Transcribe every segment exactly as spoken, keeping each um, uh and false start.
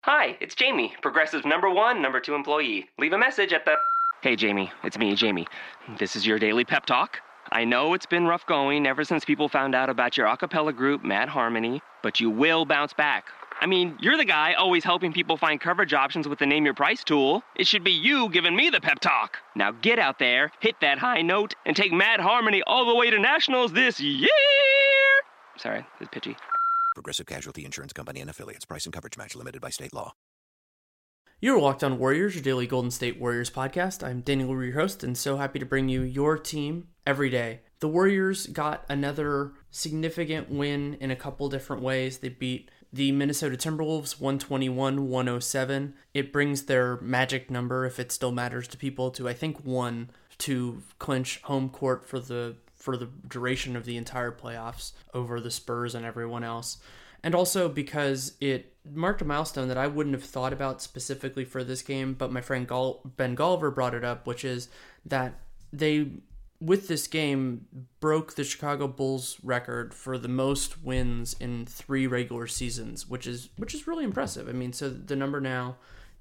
Hi, it's Jamie, Progressive's number one, number two employee. Leave a message at the... Hey, Jamie, it's me, Jamie. This is your daily pep talk. I know it's been rough going ever since people found out about your a cappella group, Mad Harmony, but you will bounce back. I mean, you're the guy always helping people find coverage options with the Name Your Price tool. It should be you giving me the pep talk. Now get out there, hit that high note, and take Mad Harmony all the way to nationals this year! Sorry, it's pitchy. Progressive Casualty Insurance Company and Affiliates. Price and coverage match limited by state law. You're Locked On Warriors, your daily Golden State Warriors podcast. I'm Daniel Leary, your host, and so happy to bring you your team every day. The Warriors got another significant win in a couple different ways. They beat the Minnesota Timberwolves one twenty-one to one oh seven. It brings their magic number, if it still matters to people, to I think one to clinch home court for the for the duration of the entire playoffs over the Spurs and everyone else. And also because it marked a milestone that I wouldn't have thought about specifically for this game, but my friend Ben Golliver brought it up, which is that they, with this game, broke the Chicago Bulls record for the most wins in three regular seasons, which is which is really impressive. I mean, so the number now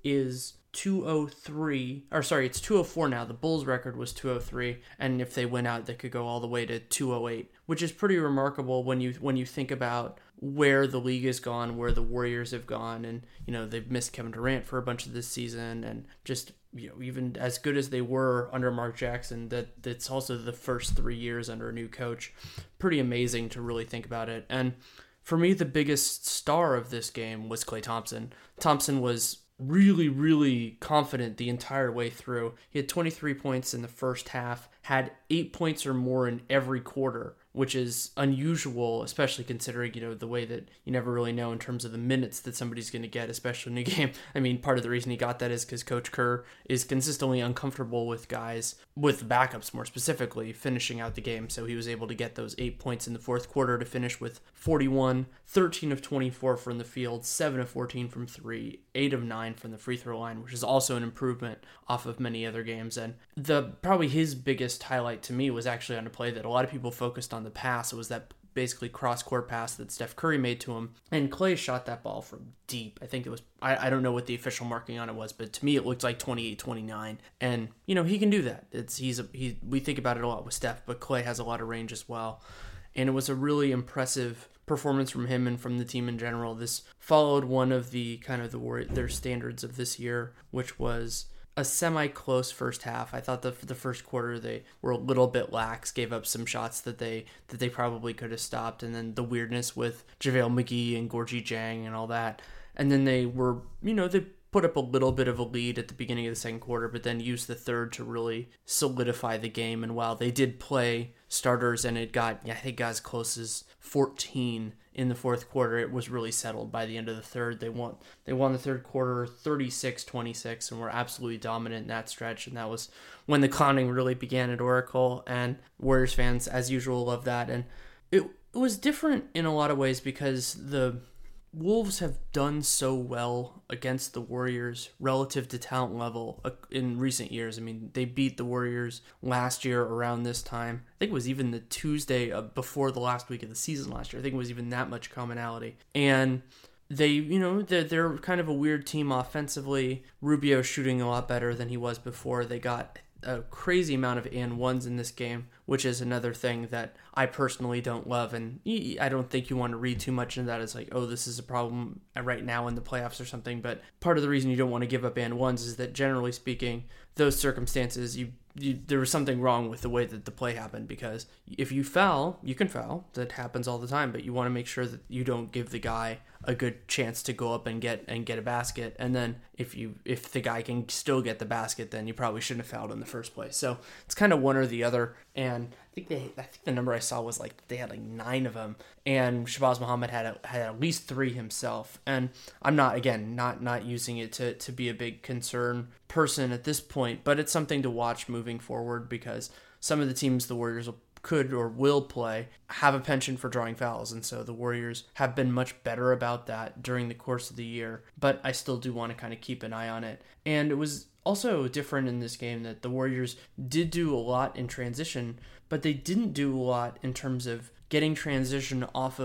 is two oh three, or sorry, it's two oh four now. The Bulls record was two oh three, and if they win out, they could go all the way to two oh eight, which is pretty remarkable when you when you think about where the league has gone, where the Warriors have gone, and you know they've missed Kevin Durant for a bunch of this season, and just you know even as good as they were under Mark Jackson, that that's also the first three years under a new coach. Pretty amazing to really think about it. And for me, the biggest star of this game was Klay Thompson. Thompson was really, really confident the entire way through. He had twenty-three points in the first half, had eight points or more in every quarter, which is unusual, especially considering, you know, the way that you never really know in terms of the minutes that somebody's going to get, especially in a game. I mean, part of the reason he got that is because Coach Kerr is consistently uncomfortable with guys, with backups more specifically, finishing out the game. So he was able to get those eight points in the fourth quarter to finish with forty-one, thirteen of twenty-four from the field, seven of fourteen from three, eight of nine from the free throw line, which is also an improvement off of many other games. And the probably his biggest highlight to me was actually on a play that a lot of people focused on the pass. It was that basically cross-court pass that Steph Curry made to him, and Klay shot that ball from deep. I think it was, I, I don't know what the official marking on it was, but to me it looked like twenty-eight twenty-nine, and you know he can do that. It's he's a, he we think about it a lot with Steph, but Klay has a lot of range as well, and it was a really impressive performance from him and from the team in general. This followed one of the kind of the their standards of this year, which was a semi-close first half. I thought the the first quarter they were a little bit lax, gave up some shots that they that they probably could have stopped, and then the weirdness with JaVale McGee and Gorgui Dieng and all that. And then they were, you know, they put up a little bit of a lead at the beginning of the second quarter, but then used the third to really solidify the game. And while they did play starters and it got, I think, got as close as fourteen in the fourth quarter, it was really settled by the end of the third. They won they won the third quarter thirty-six twenty-six and were absolutely dominant in that stretch. And that was when the clowning really began at Oracle. And Warriors fans, as usual, love that. And it, it was different in a lot of ways because the Wolves have done so well against the Warriors relative to talent level in recent years. I mean, they beat the Warriors last year around this time. I think it was even the Tuesday before the last week of the season last year. I think it was even that much commonality. And they, you know, they're, they're kind of a weird team offensively. Rubio shooting a lot better than he was before. They got a crazy amount of and ones in this game, which is another thing that I personally don't love, and I don't think you want to read too much into that as like, oh, this is a problem right now in the playoffs or something. But part of the reason you don't want to give up and ones is that generally speaking, those circumstances, you, you there was something wrong with the way that the play happened, because if you foul, you can foul. That happens all the time, but you want to make sure that you don't give the guy a good chance to go up and get and get a basket. And then if you if the guy can still get the basket, then you probably shouldn't have fouled in the first place. So it's kind of one or the other. And I think they I think the number I saw was like they had like nine of them, and Shabazz Muhammad had a, had at least three himself. And I'm not again not not using it to to be a big concern person at this point, but it's something to watch moving forward, because some of the teams the Warriors will could or will play have a penchant for drawing fouls, and so the Warriors have been much better about that during the course of the year, but I still do want to kind of keep an eye on it. And it was also different in this game that the Warriors did do a lot in transition, but they didn't do a lot in terms of getting transition off of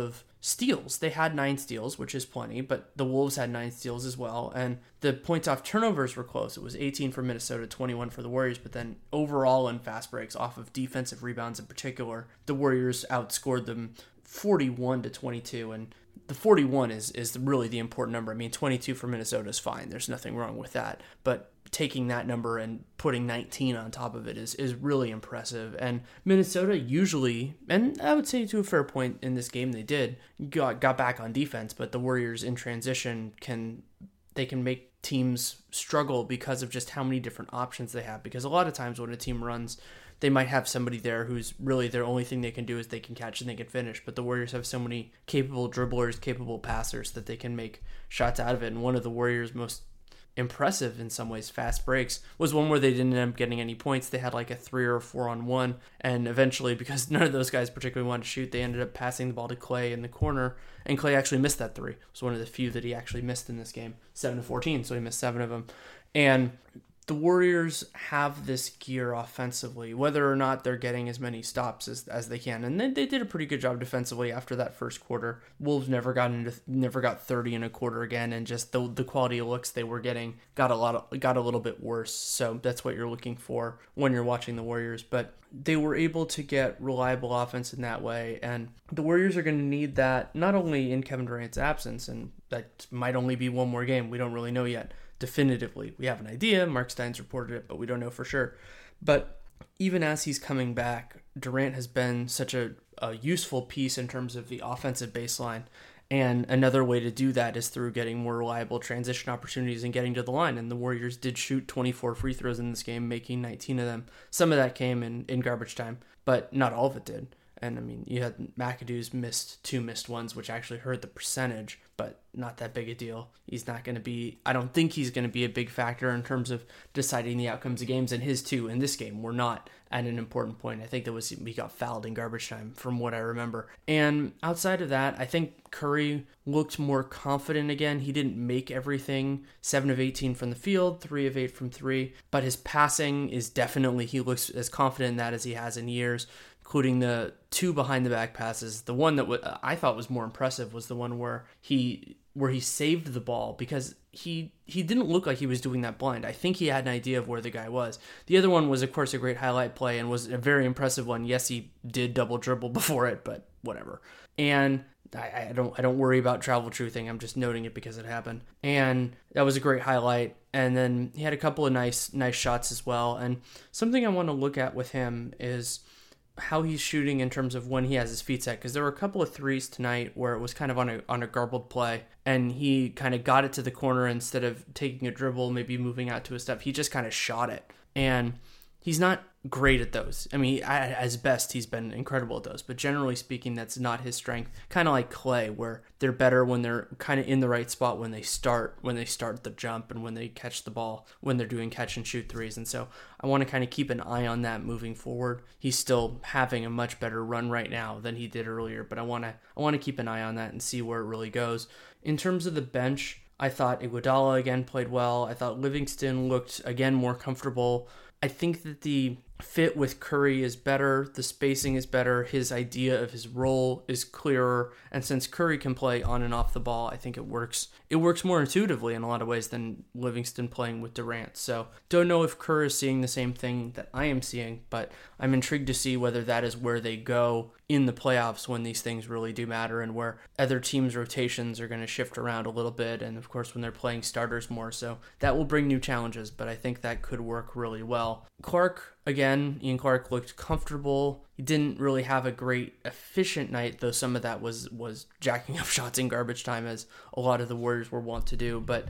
steals. They had nine steals, which is plenty, but the Wolves had nine steals as well. And the points off turnovers were close. It was eighteen for Minnesota, twenty-one for the Warriors. But then overall in fast breaks, off of defensive rebounds in particular, the Warriors outscored them forty-one to twenty-two. And the forty-one is, is really the important number. I mean, twenty-two for Minnesota is fine. There's nothing wrong with that. But taking that number and putting nineteen on top of it is, is really impressive. And Minnesota usually, and I would say to a fair point in this game they did, got, got back on defense, but the Warriors in transition can, they can make teams struggle because of just how many different options they have. Because a lot of times when a team runs, they might have somebody there who's really their only thing they can do is they can catch and they can finish. But the Warriors have so many capable dribblers, capable passers that they can make shots out of it. And one of the Warriors' most impressive, in some ways, fast breaks was one where they didn't end up getting any points. They had like a three or a four on one. And eventually, because none of those guys particularly wanted to shoot, they ended up passing the ball to Klay in the corner. And Klay actually missed that three. It was one of the few that he actually missed in this game. seven to fourteen, so he missed seven of them. And the Warriors have this gear offensively, whether or not they're getting as many stops as, as they can. And then they did a pretty good job defensively after that first quarter. Wolves never got into never got thirty in a quarter again, and just the the quality of looks they were getting got a lot of, got a little bit worse. So that's what you're looking for when you're watching the Warriors. But they were able to get reliable offense in that way, and the Warriors are going to need that not only in Kevin Durant's absence, and that might only be one more game. We don't really know yet. Definitively, we have an idea. Mark Stein's reported it, but we don't know for sure. But even as he's coming back, Durant has been such a, a useful piece in terms of the offensive baseline. And another way to do that is through getting more reliable transition opportunities and getting to the line. And the Warriors did shoot twenty-four free throws in this game, making nineteen of them. Some of that came in, in garbage time, but not all of it did. And I mean, you had McAdoo's missed two missed ones, which actually hurt the percentage, but not that big a deal. He's not going to be, I don't think he's going to be a big factor in terms of deciding the outcomes of games, and his two in this game were not at an important point. I think that was, he got fouled in garbage time from what I remember. And outside of that, I think Curry looked more confident again. He didn't make everything, seven of eighteen from the field, three of eight from three, but his passing is definitely, he looks as confident in that as he has in years, including the two behind the back passes. The one that w- I thought was more impressive was the one where he where he saved the ball, because he he didn't look like he was doing that blind. I think he had an idea of where the guy was. The other one was, of course, a great highlight play and was a very impressive one. Yes, he did double dribble before it, but whatever. And I, I don't I don't worry about travel truthing. I'm just noting it because it happened. And that was a great highlight. And then he had a couple of nice nice shots as well. And something I want to look at with him is how he's shooting in terms of when he has his feet set, because there were a couple of threes tonight where it was kind of on a on a garbled play, and he kind of got it to the corner instead of taking a dribble, maybe moving out to a step. He just kind of shot it, and he's not great at those. I mean, at his best, he's been incredible at those, but generally speaking, that's not his strength. Kind of like Klay, where they're better when they're kind of in the right spot when they start when they start the jump and when they catch the ball, when they're doing catch and shoot threes. And so I want to kind of keep an eye on that moving forward. He's still having a much better run right now than he did earlier, but I want to I want to keep an eye on that and see where it really goes. In terms of the bench, I thought Iguodala again played well. I thought Livingston looked again more comfortable. I think that the fit with Curry is better, the spacing is better, his idea of his role is clearer, and since Curry can play on and off the ball, I think it works. It works more intuitively in a lot of ways than Livingston playing with Durant. So don't know if Kerr is seeing the same thing that I am seeing, but I'm intrigued to see whether that is where they go in the playoffs when these things really do matter, and where other teams' rotations are going to shift around a little bit, and of course when they're playing starters more. So that will bring new challenges, but I think that could work really well. Clark, again, Ian Clark looked comfortable. He didn't really have a great efficient night, though some of that was was jacking up shots in garbage time, as a lot of the Warriors were wont to do. But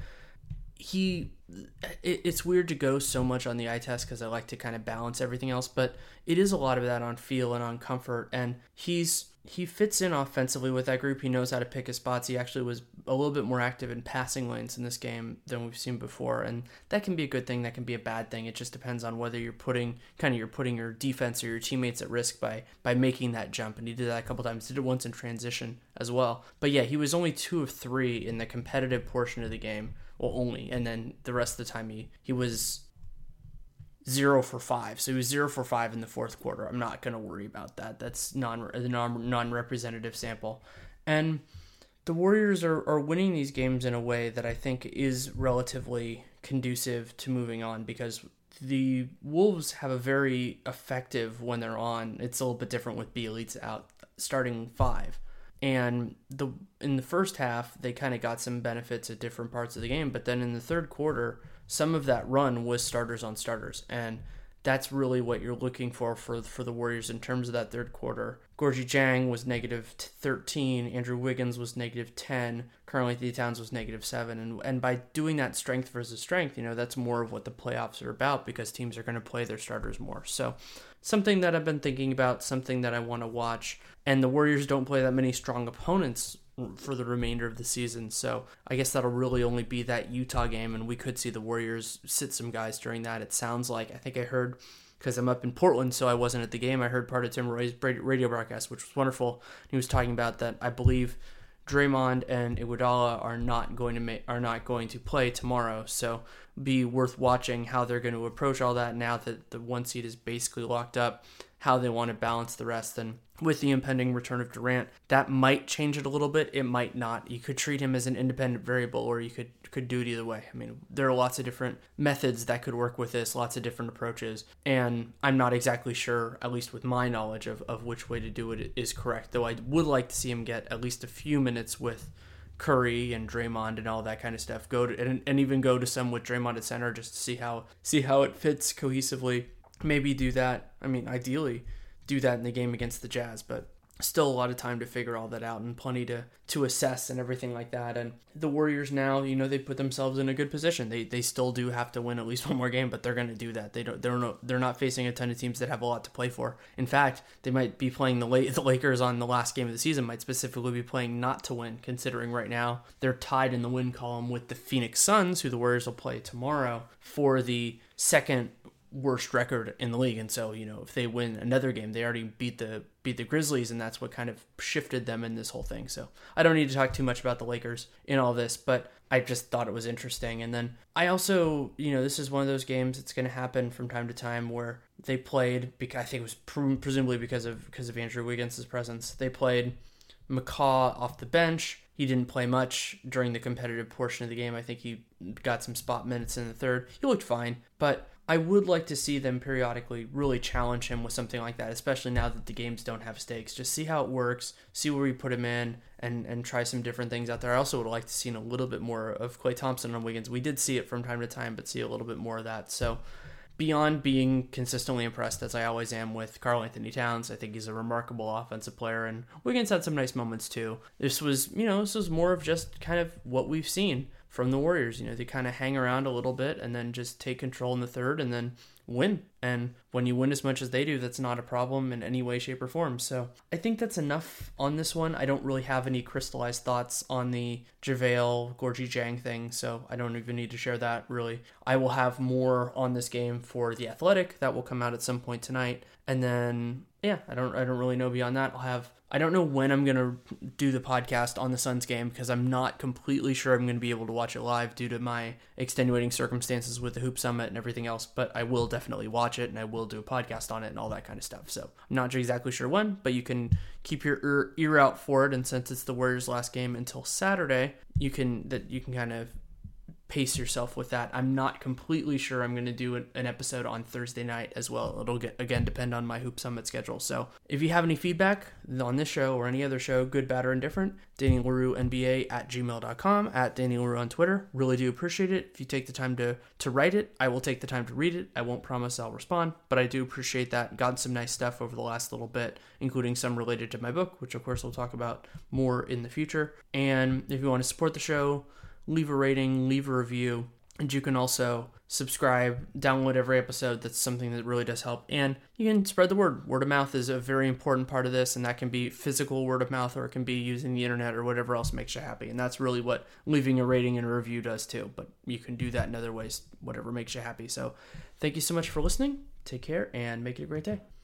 he, it, it's weird to go so much on the eye test because I like to kind of balance everything else, but it is a lot of that on feel and on comfort, and he's he fits in offensively with that group. He knows how to pick his spots. He actually was a little bit more active in passing lanes in this game than we've seen before, and that can be a good thing, that can be a bad thing. It just depends on whether you're putting kind of you're putting your defense or your teammates at risk by by making that jump, and he did that a couple times. He did it once in transition as well. But yeah, he was only two of three in the competitive portion of the game. Well, only, and then the rest of the time he, he was zero for five. So he was zero for five in the fourth quarter. I'm not going to worry about that. That's non non non-representative sample. And the Warriors are, are winning these games in a way that I think is relatively conducive to moving on, because the Wolves have a very effective when they're on. It's a little bit different with Bjelica out, starting five. And the in the first half, they kind of got some benefits at different parts of the game. But then in the third quarter, some of that run was starters on starters. And that's really what you're looking for for, for the Warriors in terms of that third quarter. Gorgui Dieng was negative thirteen. Andrew Wiggins was negative ten. Karl-Anthony Towns was negative seven. And, and by doing that strength versus strength, you know, that's more of what the playoffs are about, because teams are going to play their starters more. So something that I've been thinking about, something that I want to watch. And the Warriors don't play that many strong opponents for the remainder of the season. So I guess that'll really only be that Utah game, and we could see the Warriors sit some guys during that. It sounds like, I think I heard, because I'm up in Portland, so I wasn't at the game, I heard part of Tim Roy's radio broadcast, which was wonderful. He was talking about that I believe Draymond and Iguodala are not going to make, are not going to play tomorrow. So be worth watching how they're going to approach all that now that the one seed is basically locked up, how they want to balance the rest. And with the impending return of Durant, that might change it a little bit. It might not. You could treat him as an independent variable, or you could could do it either way. I mean, there are lots of different methods that could work with this, lots of different approaches, and I'm not exactly sure, at least with my knowledge of, of which way to do it is correct, though I would like to see him get at least a few minutes with Curry and Draymond and all that kind of stuff. Go to and, and even go to some with Draymond at center just to see how see how it fits cohesively. Maybe do that. I mean, ideally, do that in the game against the Jazz, but still a lot of time to figure all that out and plenty to, to assess and everything like that. And the Warriors now, you know, they put themselves in a good position. They they still do have to win at least one more game, but they're going to do that. They don't they're not they're not facing a ton of teams that have a lot to play for. In fact, they might be playing the the Lakers on the last game of the season, might specifically be playing not to win, considering right now they're tied in the win column with the Phoenix Suns, who the Warriors will play tomorrow, for the second worst record in the league. And so, you know, if they win another game, they already beat the beat the Grizzlies, and that's what kind of shifted them in this whole thing. So I don't need to talk too much about the Lakers in all this, but I just thought it was interesting. And then I also, you know, this is one of those games that's going to happen from time to time where they played, because I think it was pre- presumably because of because of Andrew Wiggins' presence, they played McCaw off the bench. He didn't play much during the competitive portion of the game. I think he got some spot minutes in the third. He looked fine, but I would like to see them periodically really challenge him with something like that, especially now that the games don't have stakes. Just see how it works, see where we put him in, and, and try some different things out there. I also would like to see a little bit more of Klay Thompson on Wiggins. We did see it from time to time, but see a little bit more of that. So beyond being consistently impressed, as I always am with Karl-Anthony Towns, I think he's a remarkable offensive player, and Wiggins had some nice moments too. This was, you know, this was more of just kind of what we've seen from the Warriors. You know, they kind of hang around a little bit and then just take control in the third and then win. And when you win as much as they do, that's not a problem in any way, shape, or form. So I think that's enough on this one. I don't really have any crystallized thoughts on the JaVale Gorgui Dieng thing, so I don't even need to share that really. I will have more on this game for The Athletic that will come out at some point tonight. And then, yeah, I don't I don't really know beyond that. I'll have I don't know when I'm going to do the podcast on the Suns game, because I'm not completely sure I'm going to be able to watch it live due to my extenuating circumstances with the Hoop Summit and everything else, but I will definitely watch it and I will do a podcast on it and all that kind of stuff. So I'm not exactly sure when, but you can keep your ear, ear out for it. And since it's the Warriors' last game until Saturday, you can that you can kind of pace yourself with that. I'm not completely sure I'm going to do an episode on Thursday night as well. It'll get, again, depend on my Hoop Summit schedule. So if you have any feedback on this show or any other show, good, bad, or indifferent, Danny Leroux N B A at gmail dot com, at Danny Leroux on Twitter. Really do appreciate it. If you take the time to, to write it, I will take the time to read it. I won't promise I'll respond, but I do appreciate that. Gotten some nice stuff over the last little bit, including some related to my book, which of course we'll talk about more in the future. And if you want to support the show, leave a rating, leave a review, and you can also subscribe, download every episode. That's something that really does help. And you can spread the word. Word of mouth is a very important part of this, and that can be physical word of mouth, or it can be using the internet or whatever else makes you happy. And that's really what leaving a rating and a review does too. But you can do that in other ways, whatever makes you happy. So thank you so much for listening. Take care and make it a great day.